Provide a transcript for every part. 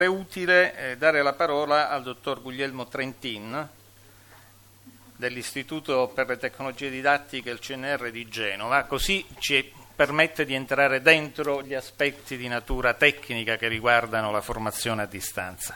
È utile dare la parola al dottor Guglielmo Trentin dell'Istituto per le Tecnologie Didattiche, il CNR di Genova, così ci permette di entrare dentro gli aspetti di natura tecnica che riguardano la formazione a distanza.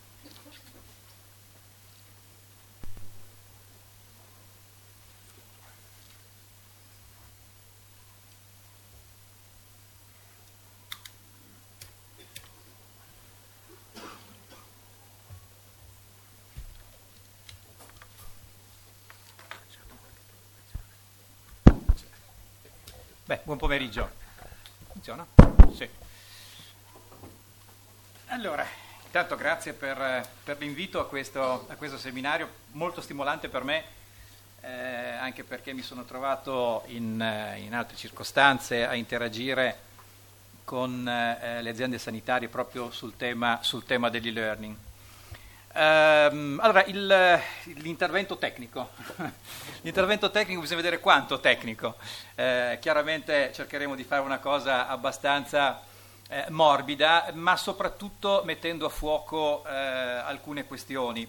Buon pomeriggio. Funziona? Sì. Allora, intanto grazie per l'invito a questo seminario, molto stimolante per me, anche perché mi sono trovato in altre circostanze a interagire con le aziende sanitarie proprio sul tema dell'e-learning. Allora, l'intervento tecnico. L'intervento tecnico bisogna vedere quanto tecnico. Chiaramente cercheremo di fare una cosa abbastanza morbida, ma soprattutto mettendo a fuoco alcune questioni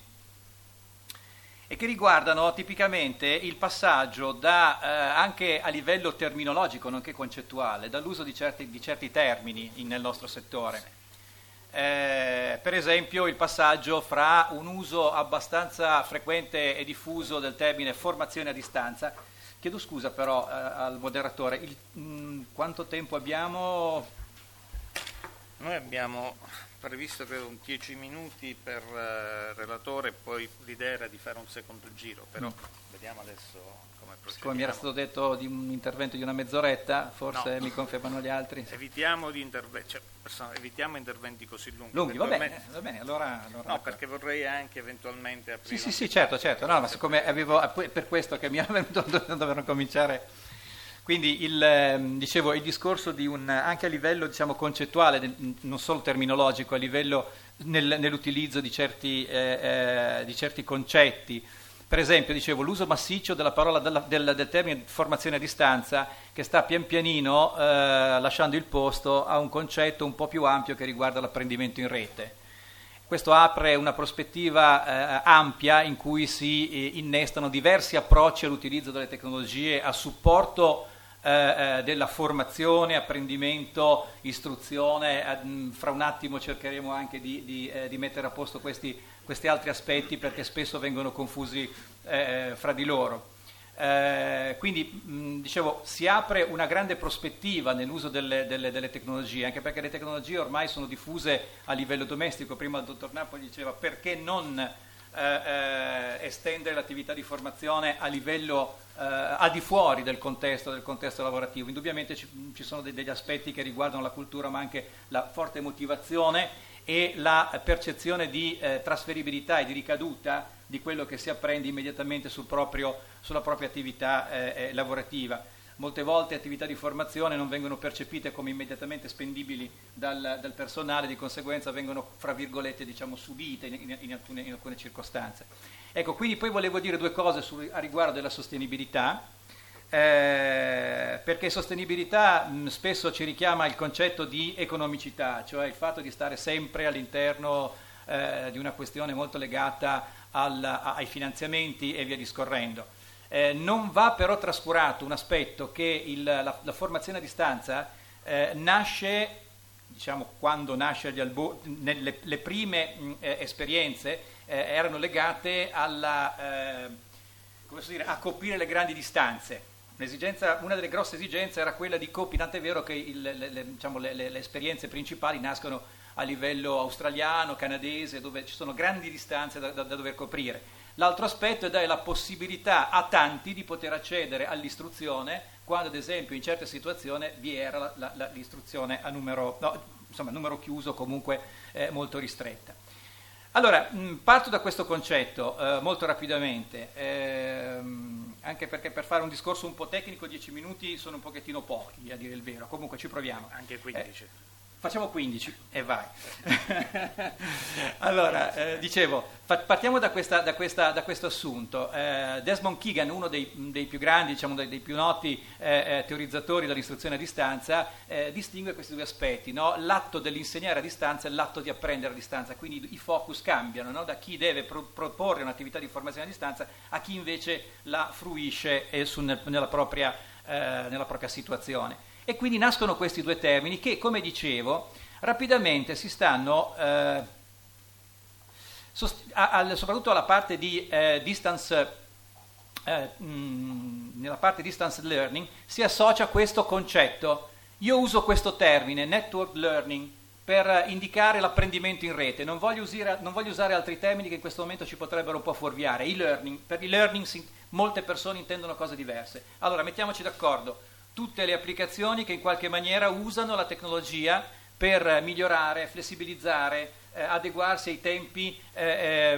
e che riguardano tipicamente il passaggio da anche a livello terminologico, nonché concettuale, dall'uso di certi termini nel nostro settore. Per esempio il passaggio fra un uso abbastanza frequente e diffuso del termine formazione a distanza. Chiedo scusa però al moderatore, quanto tempo abbiamo? Noi abbiamo previsto credo 10 minuti per relatore, poi l'idea era di fare un secondo giro, però vediamo adesso come procediamo. Siccome mi era stato detto di un intervento di una mezz'oretta, forse mi confermano gli altri. Evitiamo interventi così lunghi. Va bene, allora no, perché vorrei anche eventualmente aprire. Sì, certo, no, ma siccome avevo per questo che mi era venuto dover cominciare. Quindi il discorso di anche a livello concettuale, non solo terminologico, a livello nell'utilizzo di certi concetti. Per esempio, l'uso massiccio della parola del termine formazione a distanza, che sta pian pianino lasciando il posto a un concetto un po' più ampio che riguarda l'apprendimento in rete. Questo apre una prospettiva ampia in cui si innestano diversi approcci all'utilizzo delle tecnologie a supporto della formazione, apprendimento, istruzione. Fra un attimo cercheremo anche di mettere a posto questi altri aspetti perché spesso vengono confusi fra di loro. Quindi si apre una grande prospettiva nell'uso delle tecnologie, anche perché le tecnologie ormai sono diffuse a livello domestico. Prima il dottor Napoli diceva perché non estendere l'attività di formazione a livello al di fuori del contesto lavorativo. Indubbiamente ci sono degli aspetti che riguardano la cultura, ma anche la forte motivazione e la percezione di trasferibilità e di ricaduta di quello che si apprende immediatamente sulla propria attività lavorativa. Molte volte attività di formazione non vengono percepite come immediatamente spendibili dal personale, di conseguenza vengono, fra virgolette, subite in alcune circostanze. Ecco, quindi poi volevo dire due cose a riguardo della sostenibilità, perché sostenibilità spesso ci richiama il concetto di economicità, cioè il fatto di stare sempre all'interno di una questione molto legata ai finanziamenti e via discorrendo. Non va però trascurato un aspetto che la formazione a distanza nasce, quando nasce le prime esperienze erano legate a coprire le grandi distanze. Una delle grosse esigenze era quella di coprire, tant'è vero che le esperienze principali nascono a livello australiano, canadese, dove ci sono grandi distanze da dover coprire. L'altro aspetto è dare la possibilità a tanti di poter accedere all'istruzione quando, ad esempio, in certe situazioni vi era l'istruzione a numero chiuso, comunque molto ristretta. Allora, parto da questo concetto molto rapidamente, anche perché per fare un discorso un po' tecnico 10 minuti sono un pochettino pochi, a dire il vero, comunque ci proviamo. Anche 15. Facciamo 15 e vai. Allora, dicevo, partiamo da questo assunto. Desmond Keegan, uno dei più grandi, diciamo, dei più noti teorizzatori dell'istruzione a distanza, distingue questi due aspetti, no? L'atto dell'insegnare a distanza e l'atto di apprendere a distanza, quindi i focus cambiano, no? Da chi deve proporre un'attività di formazione a distanza a chi invece la fruisce nella propria situazione. E quindi nascono questi due termini che, come dicevo, rapidamente si stanno, soprattutto alla parte di nella parte distance learning, si associa questo concetto. Io uso questo termine, network learning, per indicare l'apprendimento in rete. Non voglio usare altri termini che in questo momento ci potrebbero un po' fuorviare. E-learning, per e-learning molte persone intendono cose diverse. Allora, mettiamoci d'accordo. Tutte le applicazioni che in qualche maniera usano la tecnologia per migliorare, flessibilizzare, adeguarsi ai tempi e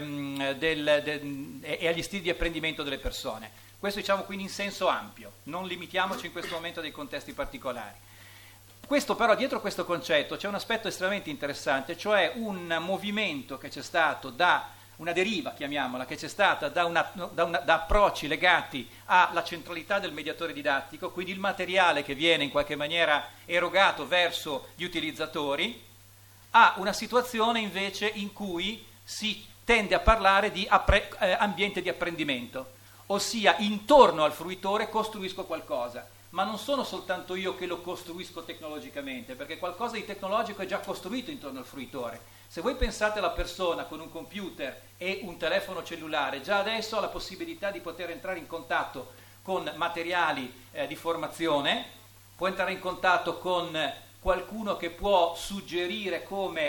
agli stili di apprendimento delle persone. Questo diciamo quindi in senso ampio, non limitiamoci in questo momento a dei contesti particolari. Questo però, dietro questo concetto, c'è un aspetto estremamente interessante, cioè un movimento che c'è stato una deriva, chiamiamola, che c'è stata da approcci legati alla centralità del mediatore didattico, quindi il materiale che viene in qualche maniera erogato verso gli utilizzatori, a una situazione invece in cui si tende a parlare di ambiente di apprendimento, ossia intorno al fruitore costruisco qualcosa. Ma non sono soltanto io che lo costruisco tecnologicamente, perché qualcosa di tecnologico è già costruito intorno al fruitore. Se voi pensate alla persona con un computer e un telefono cellulare, già adesso ha la possibilità di poter entrare in contatto con materiali di formazione, può entrare in contatto con qualcuno che può suggerire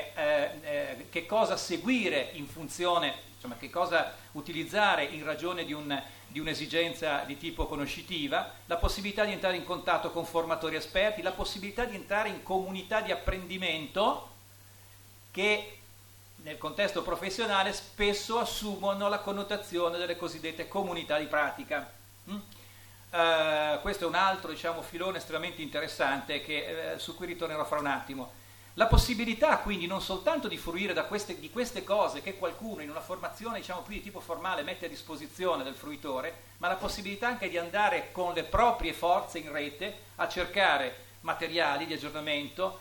che cosa seguire in funzione, insomma che cosa utilizzare in ragione di un'esigenza di tipo conoscitiva, la possibilità di entrare in contatto con formatori esperti, la possibilità di entrare in comunità di apprendimento che nel contesto professionale spesso assumono la connotazione delle cosiddette comunità di pratica. Questo è un altro, diciamo, filone estremamente interessante su cui ritornerò fra un attimo. La possibilità quindi non soltanto di fruire di queste cose che qualcuno in una formazione, diciamo, più di tipo formale mette a disposizione del fruitore, ma la possibilità anche di andare con le proprie forze in rete a cercare materiali di aggiornamento,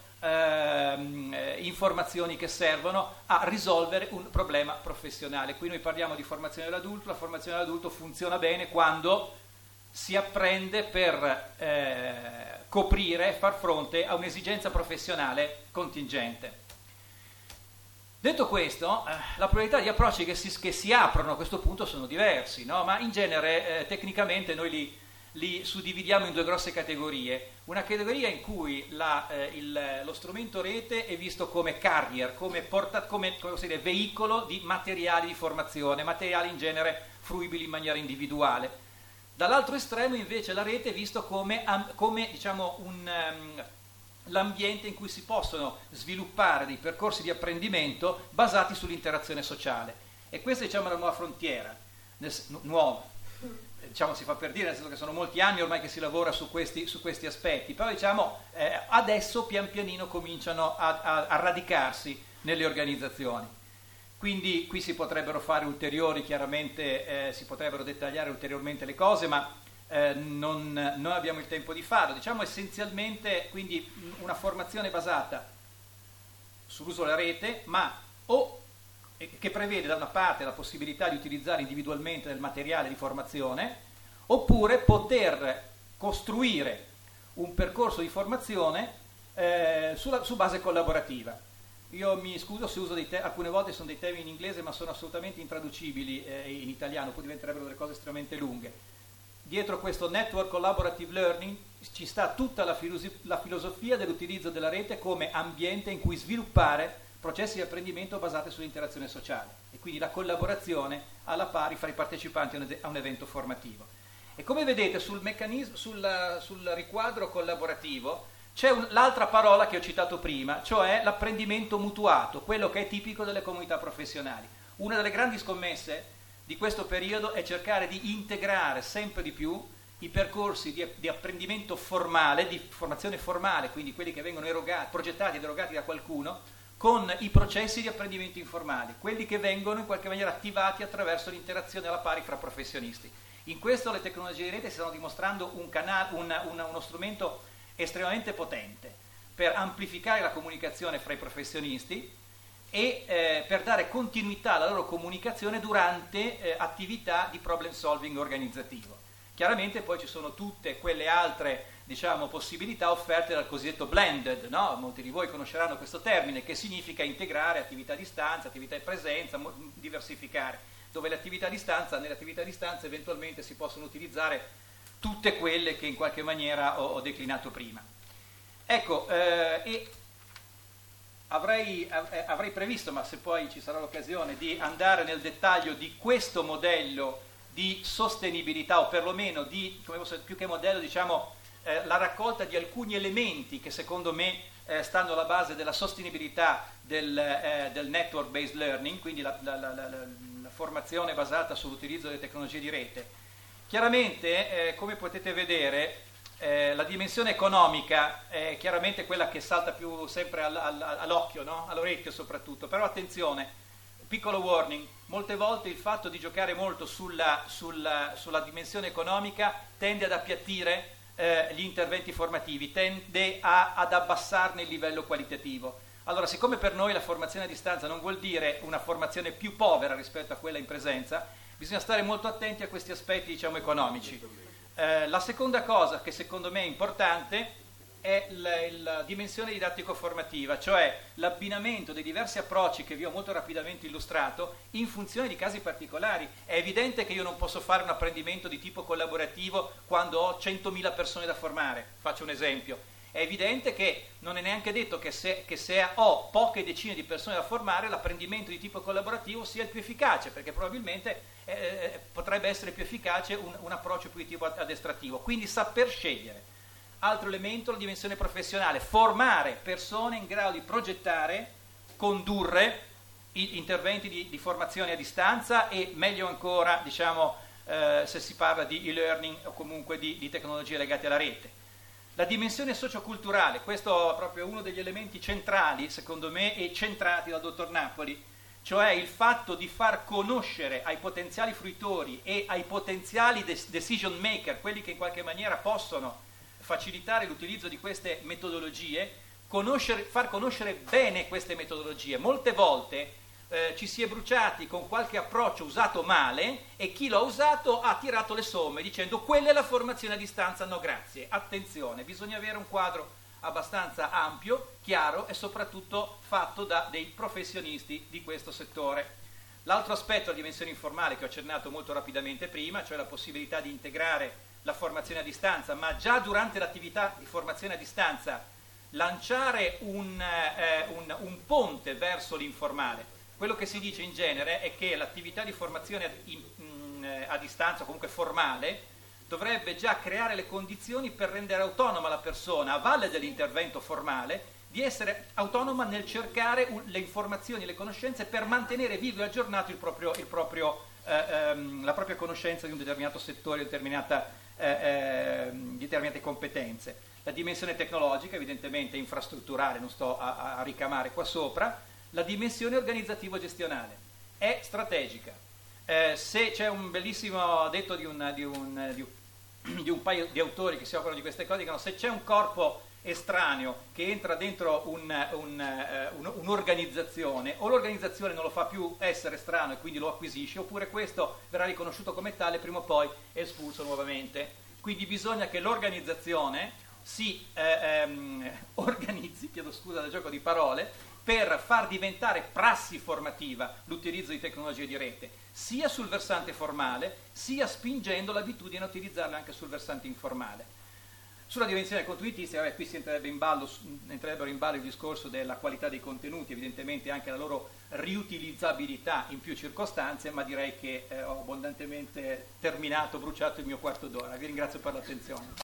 informazioni che servono a risolvere un problema professionale. Qui noi parliamo di formazione dell'adulto, la formazione dell'adulto funziona bene quando si apprende per coprire e far fronte a un'esigenza professionale contingente. Detto questo, la probabilità di approcci che si aprono a questo punto sono diversi, no? Ma in genere tecnicamente noi li suddividiamo in due grosse categorie. Una categoria in cui lo strumento rete è visto come carrier, come veicolo di materiali di formazione, materiali in genere fruibili in maniera individuale. Dall'altro estremo invece la rete è visto come diciamo, l'ambiente in cui si possono sviluppare dei percorsi di apprendimento basati sull'interazione sociale. E questa, diciamo, è la nuova frontiera, nuova, diciamo, si fa per dire, nel senso che sono molti anni ormai che si lavora su questi aspetti, però diciamo adesso pian pianino cominciano a radicarsi nelle organizzazioni. Quindi qui si potrebbero fare ulteriori, chiaramente si potrebbero dettagliare ulteriormente le cose, ma non abbiamo il tempo di farlo. Diciamo essenzialmente quindi una formazione basata sull'uso della rete, ma che prevede da una parte la possibilità di utilizzare individualmente del materiale di formazione, oppure poter costruire un percorso di formazione su base collaborativa. Io mi scuso se uso alcune volte sono dei termini in inglese, ma sono assolutamente intraducibili in italiano, poi diventerebbero delle cose estremamente lunghe. Dietro questo network collaborative learning ci sta tutta la filosofia dell'utilizzo della rete come ambiente in cui sviluppare processi di apprendimento basati sull'interazione sociale e quindi la collaborazione alla pari fra i partecipanti a un evento formativo. E come vedete sul riquadro collaborativo c'è l'altra parola che ho citato prima, cioè l'apprendimento mutuato, quello che è tipico delle comunità professionali. Una delle grandi scommesse di questo periodo è cercare di integrare sempre di più i percorsi di apprendimento formale, di formazione formale, quindi quelli che vengono progettati ed erogati da qualcuno, con i processi di apprendimento informali, quelli che vengono in qualche maniera attivati attraverso l'interazione alla pari fra professionisti. In questo le tecnologie di rete si stanno dimostrando uno strumento estremamente potente per amplificare la comunicazione fra i professionisti e per dare continuità alla loro comunicazione durante attività di problem solving organizzativo. Chiaramente poi ci sono tutte quelle altre, diciamo, possibilità offerte dal cosiddetto blended, no? Molti di voi conosceranno questo termine, che significa integrare attività a distanza, attività in presenza, diversificare, dove nelle attività a distanza eventualmente si possono utilizzare tutte quelle che in qualche maniera ho declinato prima. Ecco, e avrei previsto, ma se poi ci sarà l'occasione, di andare nel dettaglio di questo modello di sostenibilità, o perlomeno di, più che modello, diciamo, la raccolta di alcuni elementi che secondo me stanno alla base della sostenibilità del network based learning, quindi la formazione basata sull'utilizzo delle tecnologie di rete. Chiaramente, come potete vedere, la dimensione economica è chiaramente quella che salta più sempre all'occhio, no? All'orecchio soprattutto, però attenzione, piccolo warning, molte volte il fatto di giocare molto sulla dimensione economica tende ad appiattire gli interventi formativi, tende ad abbassarne il livello qualitativo. Allora, siccome per noi la formazione a distanza non vuol dire una formazione più povera rispetto a quella in presenza, bisogna stare molto attenti a questi aspetti, diciamo, economici. La seconda cosa che secondo me è importante è la dimensione didattico-formativa, cioè l'abbinamento dei diversi approcci che vi ho molto rapidamente illustrato in funzione di casi particolari. È evidente che io non posso fare un apprendimento di tipo collaborativo quando ho 100.000 persone da formare, faccio un esempio. È evidente che non è neanche detto che se ho poche decine di persone da formare l'apprendimento di tipo collaborativo sia il più efficace, perché probabilmente potrebbe essere più efficace un approccio più di tipo addestrativo. Quindi saper scegliere. Altro elemento, la dimensione professionale, formare persone in grado di progettare, condurre interventi di formazione a distanza e meglio ancora, diciamo, se si parla di e-learning o comunque di tecnologie legate alla rete. La dimensione socioculturale, questo è proprio uno degli elementi centrali, secondo me, e centrati dal dottor Napoli, cioè il fatto di far conoscere ai potenziali fruitori e ai potenziali decision maker, quelli che in qualche maniera possono facilitare l'utilizzo di queste metodologie, far conoscere bene queste metodologie. Molte volte ci si è bruciati con qualche approccio usato male e chi l'ha usato ha tirato le somme dicendo quella è la formazione a distanza, no grazie. Attenzione, bisogna avere un quadro abbastanza ampio, chiaro e soprattutto fatto da dei professionisti di questo settore. L'altro aspetto è la dimensione informale che ho accennato molto rapidamente prima, cioè la possibilità di integrare la formazione a distanza, ma già durante l'attività di formazione a distanza lanciare un ponte verso l'informale. Quello che si dice in genere è che l'attività di formazione a distanza, comunque formale, dovrebbe già creare le condizioni per rendere autonoma la persona, a valle dell'intervento formale, di essere autonoma nel cercare le informazioni e le conoscenze per mantenere vivo e aggiornato la propria conoscenza di un determinato settore, determinate competenze. La dimensione tecnologica, evidentemente infrastrutturale, non sto a ricamare qua sopra. La dimensione organizzativo-gestionale è strategica. Se c'è un bellissimo detto di un paio di autori che si occupano di queste cose, dicono: se c'è un corpo estraneo che entra dentro un'organizzazione, o l'organizzazione non lo fa più essere strano e quindi lo acquisisce, oppure questo verrà riconosciuto come tale, prima o poi è espulso nuovamente. Quindi bisogna che l'organizzazione si organizzi, chiedo scusa del gioco di parole, per far diventare prassi formativa l'utilizzo di tecnologie di rete, sia sul versante formale, sia spingendo l'abitudine a utilizzarle anche sul versante informale. Sulla dimensione contenutistica, qui si entrerebbero in ballo il discorso della qualità dei contenuti, evidentemente anche la loro riutilizzabilità in più circostanze, ma direi che ho abbondantemente bruciato il mio quarto d'ora. Vi ringrazio per l'attenzione.